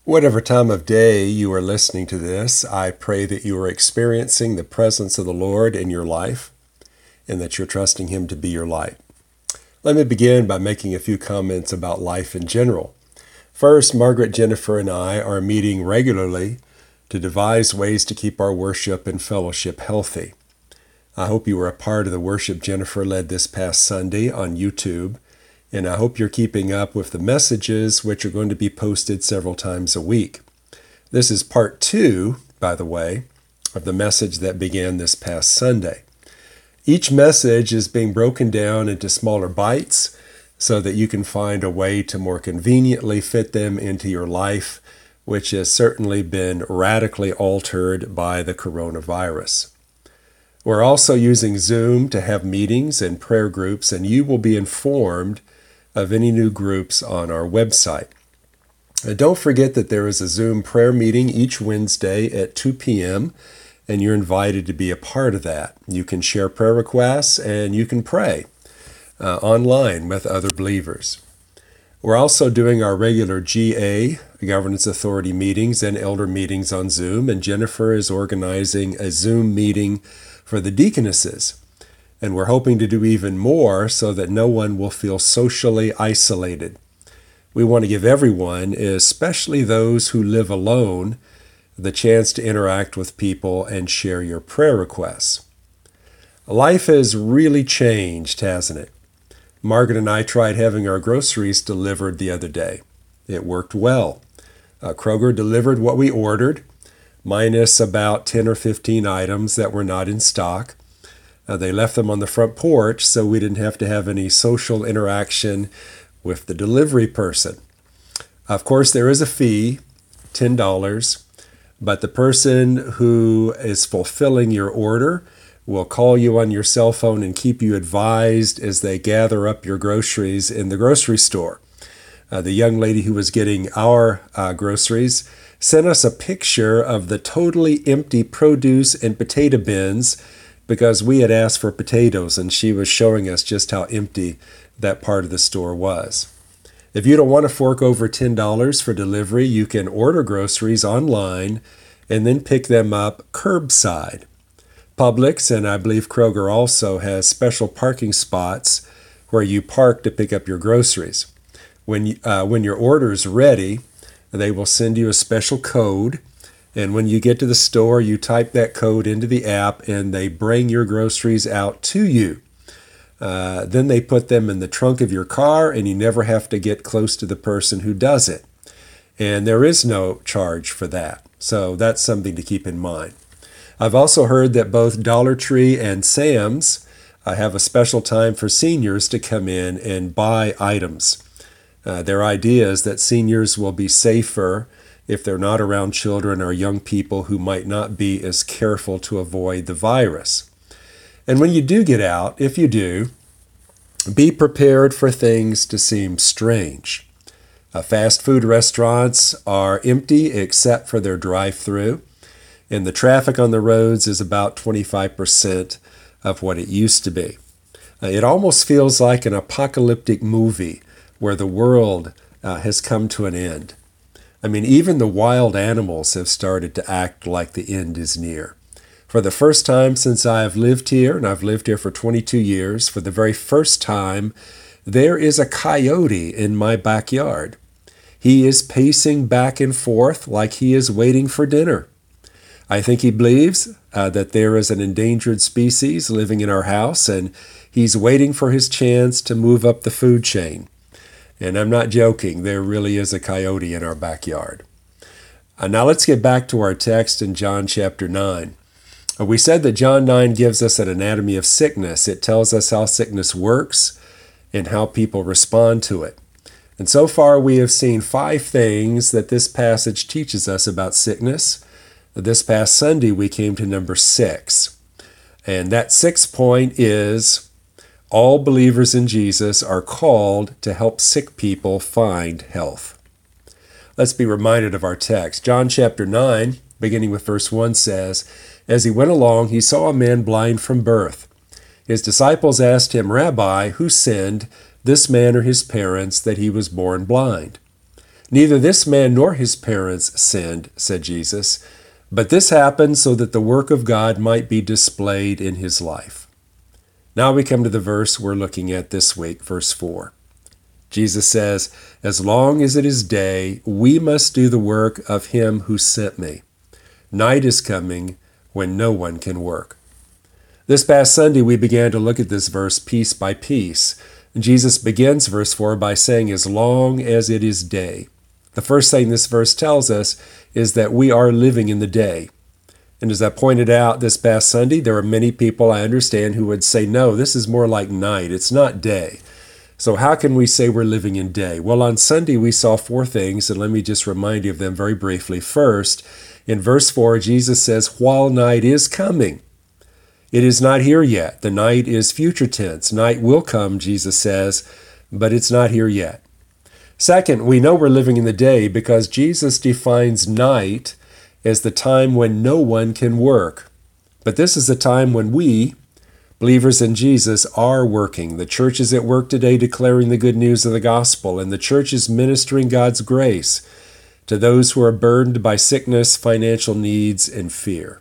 Whatever time of day you are listening to this, I pray that you are experiencing the presence of the Lord in your life and that you're trusting Him to be your light. Let me begin by making a few comments about life in general. First, Margaret, Jennifer, and I are meeting regularly to devise ways to keep our worship and fellowship healthy. I hope you were a part of the worship Jennifer led this past Sunday on YouTube, and I hope you're keeping up with the messages which are going to be posted several times a week. This is part 2, by the way, of the message that began this past Sunday. Each message is being broken down into smaller bites so that you can find a way to more conveniently fit them into your life, which has certainly been radically altered by the coronavirus. We're also using Zoom to have meetings and prayer groups, and you will be informed of any new groups on our website. And don't forget that there is a Zoom prayer meeting each Wednesday at 2 p.m., and you're invited to be a part of that. You can share prayer requests, and you can pray online with other believers. We're also doing our regular GA, Governance Authority meetings, and elder meetings on Zoom, and Jennifer is organizing a Zoom meeting for the deaconesses. And we're hoping to do even more so that no one will feel socially isolated. We want to give everyone, especially those who live alone, the chance to interact with people and share your prayer requests. Life has really changed, hasn't it? Margaret and I tried having our groceries delivered the other day. It worked well. Kroger delivered what we ordered, minus about 10 or 15 items that were not in stock. They left them on the front porch so we didn't have to have any social interaction with the delivery person. Of course, there is a fee, $10, but the person who is fulfilling your order will call you on your cell phone and keep you advised as they gather up your groceries in the grocery store. The young lady who was getting our groceries sent us a picture of the totally empty produce and potato bins because we had asked for potatoes, and she was showing us just how empty that part of the store was. If you don't want to fork over $10 for delivery, you can order groceries online and then pick them up curbside. Publix, and I believe Kroger also, has special parking spots where you park to pick up your groceries. When your order is ready, they will send you a special code, and when you get to the store, you type that code into the app, and they bring your groceries out to you. Then they put them in the trunk of your car, and you never have to get close to the person who does it. And there is no charge for that, so that's something to keep in mind. I've also heard that both Dollar Tree and Sam's have a special time for seniors to come in and buy items. Their idea is that seniors will be safer if they're not around children or young people who might not be as careful to avoid the virus. And when you do get out, if you do, be prepared for things to seem strange. Fast food restaurants are empty except for their drive-through, and the traffic on the roads is about 25% of what it used to be. It almost feels like an apocalyptic movie where the world has come to an end. I mean, even the wild animals have started to act like the end is near. For the first time since I have lived here, and I've lived here for 22 years, for the very first time, there is a coyote in my backyard. He is pacing back and forth like he is waiting for dinner. I think he believes that there is an endangered species living in our house, and he's waiting for his chance to move up the food chain. And I'm not joking, there really is a coyote in our backyard. Now let's get back to our text in John chapter 9. We said that John 9 gives us an anatomy of sickness. It tells us how sickness works and how people respond to it. And so far we have seen 5 things that this passage teaches us about sickness. This past Sunday we came to number 6. And that 6th point is all believers in Jesus are called to help sick people find health. Let's be reminded of our text. John chapter 9, beginning with verse 1 says, "As he went along, he saw a man blind from birth. His disciples asked him, 'Rabbi, who sinned, this man or his parents, that he was born blind?' Neither this man nor his parents sinned, said Jesus, but this happened so that the work of God might be displayed in his life. Now we come to the verse we're looking at this week, verse 4. Jesus says, as long as it is day, we must do the work of him who sent me. Night is coming when no one can work. This past Sunday, we began to look at this verse piece by piece. Jesus begins verse 4 by saying, as long as it is day. The first thing this verse tells us is that we are living in the day. And as I pointed out this past Sunday, there are many people I understand who would say, no, this is more like night. It's not day. So how can we say we're living in day? Well, on Sunday, we saw four things, and let me just remind you of them very briefly. First, in verse 4, Jesus says, while night is coming. It is not here yet. The night is future tense. Night will come, Jesus says, but it's not here yet. Second, we know we're living in the day because Jesus defines night as the time when no one can work. But this is the time when we, believers in Jesus, are working. The church is at work today declaring the good news of the gospel, and the church is ministering God's grace to those who are burdened by sickness, financial needs, and fear.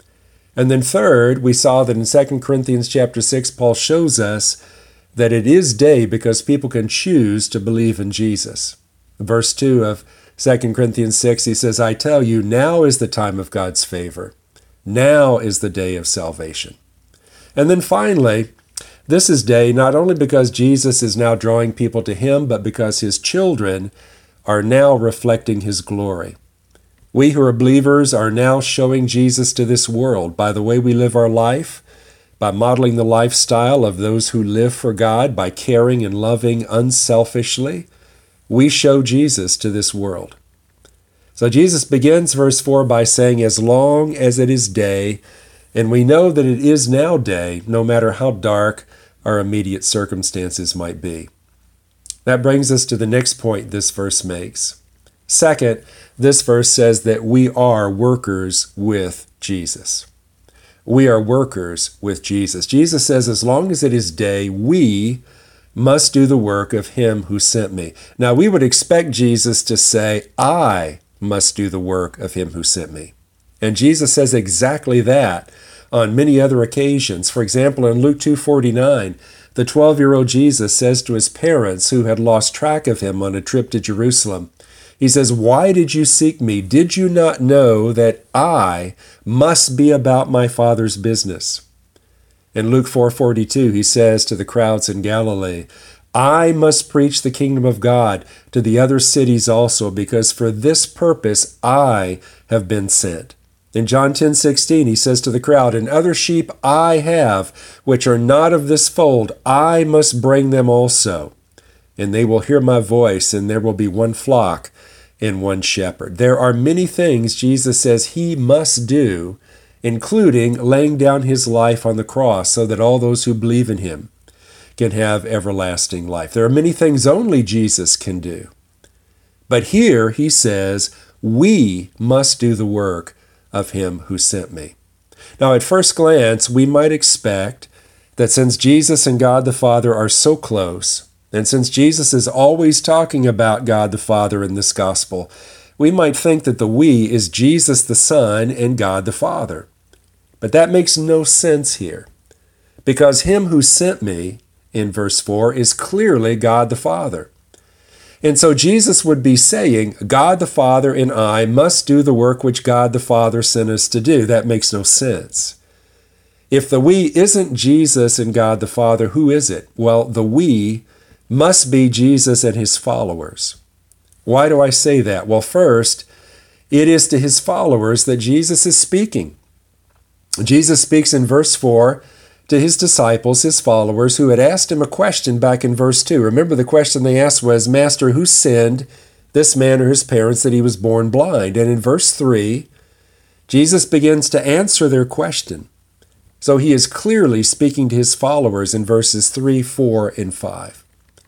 And then third, we saw that in 2 Corinthians chapter 6, Paul shows us that it is day because people can choose to believe in Jesus. Verse 2 of 2 Corinthians 6, he says, I tell you, now is the time of God's favor. Now is the day of salvation. And then finally, this is day not only because Jesus is now drawing people to him, but because his children are now reflecting his glory. We who are believers are now showing Jesus to this world by the way we live our life, by modeling the lifestyle of those who live for God, by caring and loving unselfishly. We show Jesus to this world. So Jesus begins verse 4 by saying, as long as it is day, and we know that it is now day, no matter how dark our immediate circumstances might be. That brings us to the next point this verse makes. Second, this verse says that we are workers with Jesus. We are workers with Jesus. Jesus says, as long as it is day, we must do the work of him who sent me. Now, we would expect Jesus to say, I must do the work of him who sent me. And Jesus says exactly that on many other occasions. For example, in Luke 2:49, the 12-year-old Jesus says to his parents who had lost track of him on a trip to Jerusalem, he says, why did you seek me? Did you not know that I must be about my Father's business? In Luke 4:42, he says to the crowds in Galilee, I must preach the kingdom of God to the other cities also, because for this purpose I have been sent. In John 10:16, he says to the crowd, and other sheep I have, which are not of this fold, I must bring them also. And they will hear my voice, and there will be one flock and one shepherd. There are many things Jesus says he must do, including laying down his life on the cross so that all those who believe in him can have everlasting life. There are many things only Jesus can do. But here he says, we must do the work of him who sent me. Now, at first glance, we might expect that since Jesus and God the Father are so close, and since Jesus is always talking about God the Father in this gospel, we might think that the we is Jesus the Son and God the Father. But that makes no sense here, because him who sent me, in verse 4, is clearly God the Father. And so Jesus would be saying, God the Father and I must do the work which God the Father sent us to do. That makes no sense. If the we isn't Jesus and God the Father, who is it? Well, the we must be Jesus and his followers. Why do I say that? Well, first, it is to his followers that Jesus is speaking. Jesus speaks in verse 4 to his disciples, his followers, who had asked him a question back in verse 2. Remember, the question they asked was, Master, who sinned, this man or his parents, that he was born blind? And in verse 3, Jesus begins to answer their question. So he is clearly speaking to his followers in verses 3, 4, and 5.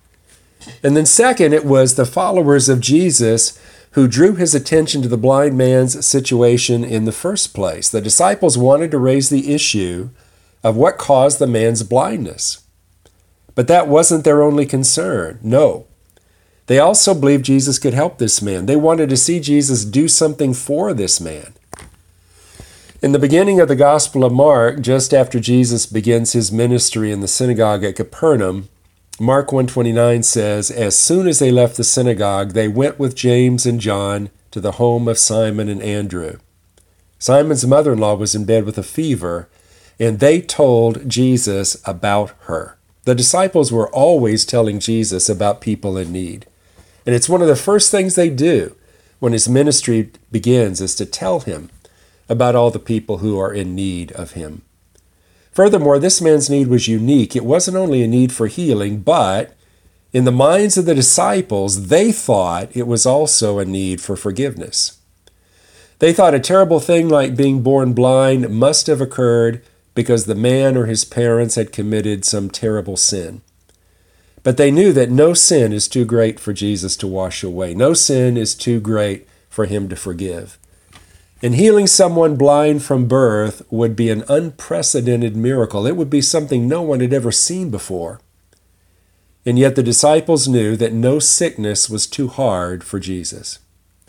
And then second, it was the followers of Jesus who drew his attention to the blind man's situation in the first place. The disciples wanted to raise the issue of what caused the man's blindness. But that wasn't their only concern. No. They also believed Jesus could help this man. They wanted to see Jesus do something for this man. In the beginning of the Gospel of Mark, just after Jesus begins his ministry in the synagogue at Capernaum, Mark 1:29 says, "As soon as they left the synagogue, they went with James and John to the home of Simon and Andrew. Simon's mother-in-law was in bed with a fever, and they told Jesus about her." The disciples were always telling Jesus about people in need. And it's one of the first things they do when his ministry begins is to tell him about all the people who are in need of him. Furthermore, this man's need was unique. It wasn't only a need for healing, but in the minds of the disciples, they thought it was also a need for forgiveness. They thought a terrible thing like being born blind must have occurred because the man or his parents had committed some terrible sin. But they knew that no sin is too great for Jesus to wash away. No sin is too great for him to forgive. And healing someone blind from birth would be an unprecedented miracle. It would be something no one had ever seen before. And yet the disciples knew that no sickness was too hard for Jesus.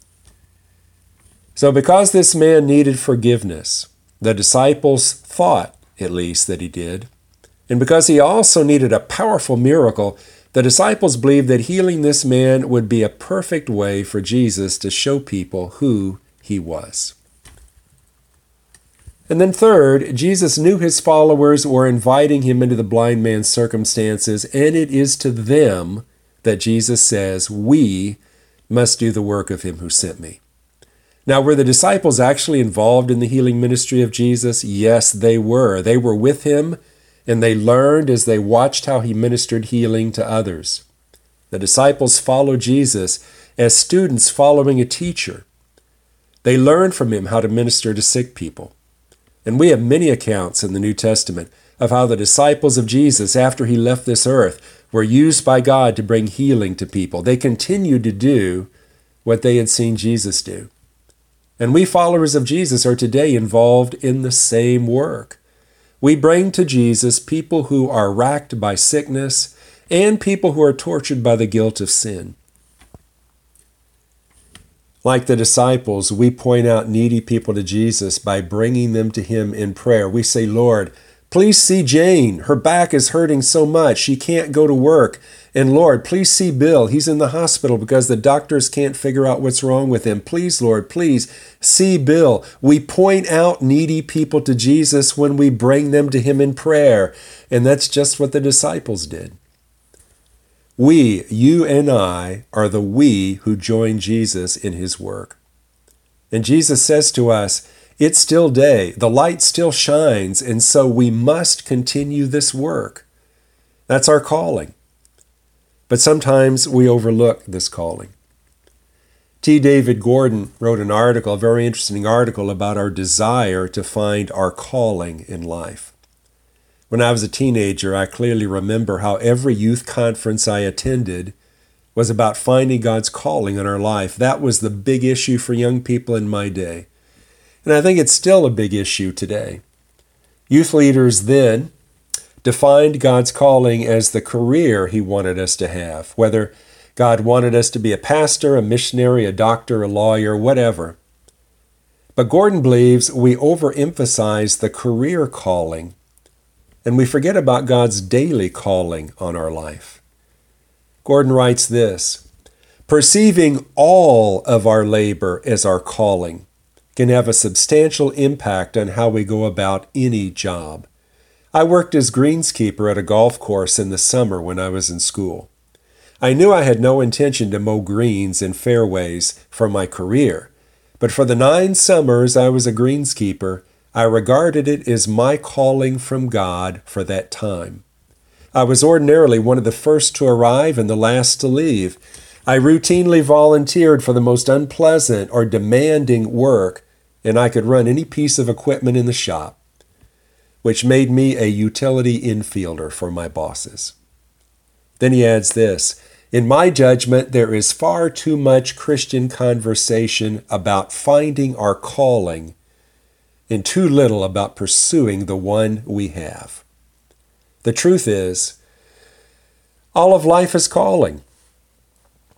So because this man needed forgiveness, the disciples thought, at least, that he did, and because he also needed a powerful miracle, the disciples believed that healing this man would be a perfect way for Jesus to show people who he was. And then third, Jesus knew his followers were inviting him into the blind man's circumstances, and it is to them that Jesus says, "We must do the work of him who sent me." Now, were the disciples actually involved in the healing ministry of Jesus? Yes, they were. They were with him, and they learned as they watched how he ministered healing to others. The disciples followed Jesus as students following a teacher. They learned from him how to minister to sick people. And we have many accounts in the New Testament of how the disciples of Jesus, after he left this earth, were used by God to bring healing to people. They continued to do what they had seen Jesus do. And we followers of Jesus are today involved in the same work. We bring to Jesus people who are racked by sickness and people who are tortured by the guilt of sin. Like the disciples, we point out needy people to Jesus by bringing them to him in prayer. We say, "Lord, please see Jane. Her back is hurting so much. She can't go to work. And Lord, please see Bill. He's in the hospital because the doctors can't figure out what's wrong with him. Please, Lord, please see Bill." We point out needy people to Jesus when we bring them to him in prayer. And that's just what the disciples did. We, you and I, are the we who join Jesus in his work. And Jesus says to us, it's still day, the light still shines, and so we must continue this work. That's our calling. But sometimes we overlook this calling. T. David Gordon wrote an article, a very interesting article, about our desire to find our calling in life. When I was a teenager, I clearly remember how every youth conference I attended was about finding God's calling in our life. That was the big issue for young people in my day. And I think it's still a big issue today. Youth leaders then defined God's calling as the career he wanted us to have, whether God wanted us to be a pastor, a missionary, a doctor, a lawyer, whatever. But Gordon believes we overemphasize the career calling and we forget about God's daily calling on our life. Gordon writes this, "Perceiving all of our labor as our calling can have a substantial impact on how we go about any job. I worked as greenskeeper at a golf course in the summer when I was in school. I knew I had no intention to mow greens and fairways for my career, but for the 9 summers I was a greenskeeper, I regarded it as my calling from God for that time. I was ordinarily one of the first to arrive and the last to leave. I routinely volunteered for the most unpleasant or demanding work, and I could run any piece of equipment in the shop, which made me a utility infielder for my bosses." Then he adds this, "In my judgment, there is far too much Christian conversation about finding our calling and too little about pursuing the one we have." The truth is, all of life is calling.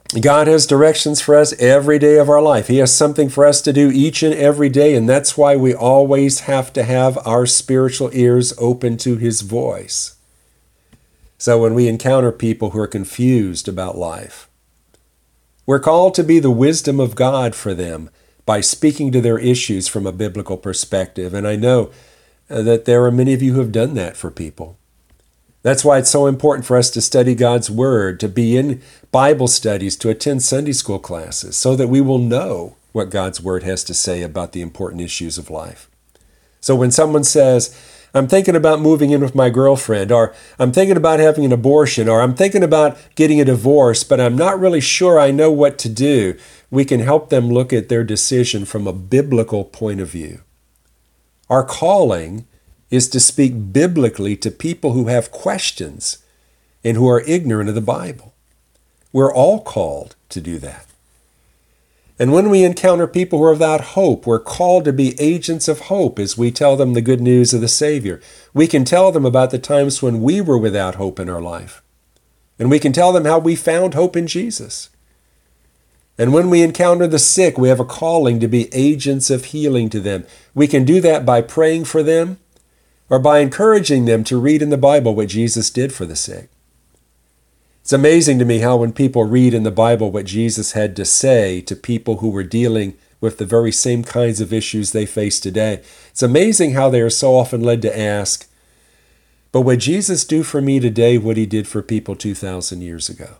God has directions for us every day of our life. He has something for us to do each and every day, and that's why we always have to have our spiritual ears open to His voice. So when we encounter people who are confused about life, we're called to be the wisdom of God for them by speaking to their issues from a biblical perspective. And I know that there are many of you who have done that for people. That's why it's so important for us to study God's Word, to be in Bible studies, to attend Sunday school classes, so that we will know what God's Word has to say about the important issues of life. So when someone says, I'm thinking about moving in with my girlfriend, or I'm thinking about having an abortion, or I'm thinking about getting a divorce, but I'm not really sure I know what to do, we can help them look at their decision from a biblical point of view. Our calling is to speak biblically to people who have questions and who are ignorant of the Bible. We're all called to do that. And when we encounter people who are without hope, we're called to be agents of hope as we tell them the good news of the Savior. We can tell them about the times when we were without hope in our life. And we can tell them how we found hope in Jesus. And when we encounter the sick, we have a calling to be agents of healing to them. We can do that by praying for them, or by encouraging them to read in the Bible what Jesus did for the sick. It's amazing to me how when people read in the Bible what Jesus had to say to people who were dealing with the very same kinds of issues they face today, it's amazing how they are so often led to ask, but would Jesus do for me today what He did for people 2,000 years ago?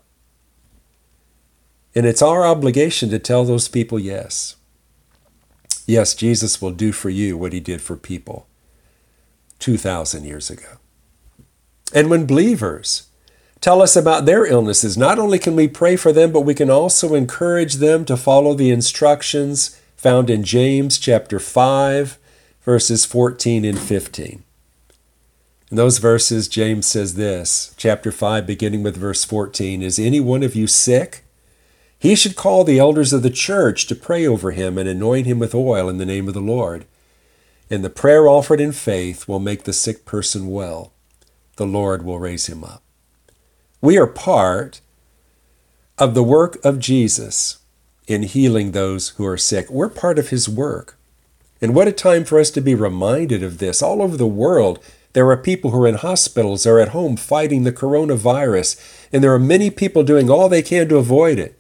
And it's our obligation to tell those people yes. Yes, Jesus will do for you what He did for people 2,000 years ago. And when believers tell us about their illnesses, not only can we pray for them, but we can also encourage them to follow the instructions found in James chapter 5, verses 14 and 15. In those verses, James says this, chapter 5, beginning with verse 14, Is any one of you sick? He should call the elders of the church to pray over him and anoint him with oil in the name of the Lord. And the prayer offered in faith will make the sick person well. The Lord will raise him up. We are part of the work of Jesus in healing those who are sick. We're part of His work. And what a time for us to be reminded of this. All over the world, there are people who are in hospitals or at home fighting the coronavirus, and there are many people doing all they can to avoid it.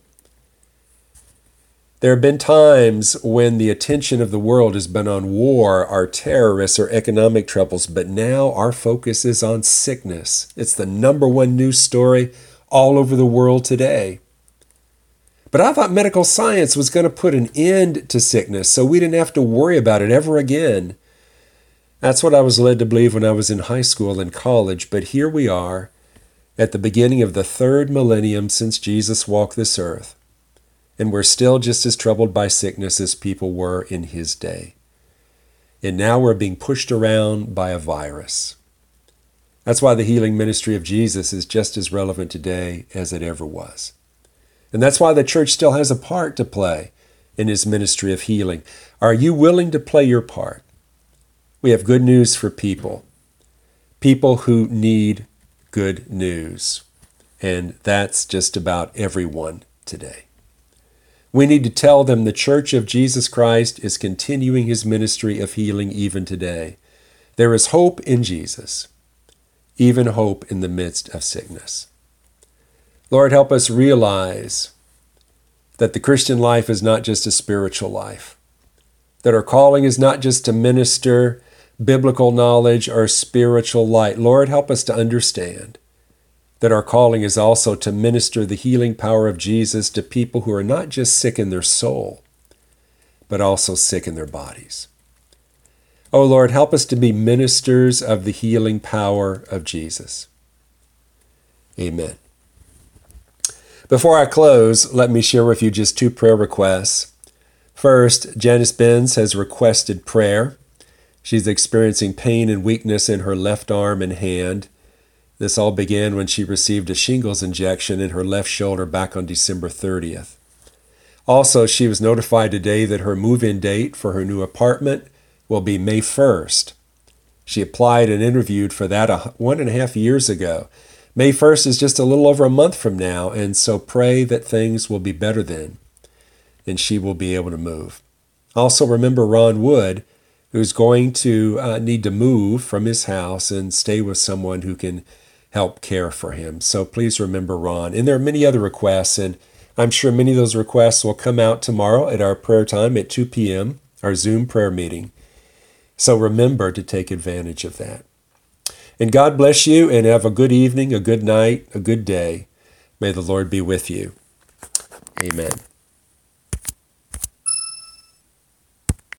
There have been times when the attention of the world has been on war, or terrorists, or economic troubles, but now our focus is on sickness. It's the number one news story all over the world today. But I thought medical science was going to put an end to sickness, so we didn't have to worry about it ever again. That's what I was led to believe when I was in high school and college, but here we are at the beginning of the third millennium since Jesus walked this earth. And we're still just as troubled by sickness as people were in His day. And now we're being pushed around by a virus. That's why the healing ministry of Jesus is just as relevant today as it ever was. And that's why the church still has a part to play in His ministry of healing. Are you willing to play your part? We have good news for people who need good news. And that's just about everyone today. We need to tell them the Church of Jesus Christ is continuing His ministry of healing even today. There is hope in Jesus, even hope in the midst of sickness. Lord, help us realize that the Christian life is not just a spiritual life, that our calling is not just to minister biblical knowledge or spiritual light. Lord, help us to understand that our calling is also to minister the healing power of Jesus to people who are not just sick in their soul, but also sick in their bodies. Oh Lord, help us to be ministers of the healing power of Jesus. Amen. Before I close, let me share with you just two prayer requests. First, Janice Benz has requested prayer. She's experiencing pain and weakness in her left arm and hand. This all began when she received a shingles injection in her left shoulder back on December 30th. Also, she was notified today that her move-in date for her new apartment will be May 1st. She applied and interviewed for that 1.5 years ago, May 1st is just a little over a month from now, and so pray that things will be better then, and she will be able to move. Also remember Ron Wood, who's going to need to move from his house and stay with someone who can help care for him. So please remember Ron. And there are many other requests, and I'm sure many of those requests will come out tomorrow at our prayer time at 2 p.m., our Zoom prayer meeting. So remember to take advantage of that. And God bless you, and have a good evening, a good night, a good day. May the Lord be with you. Amen.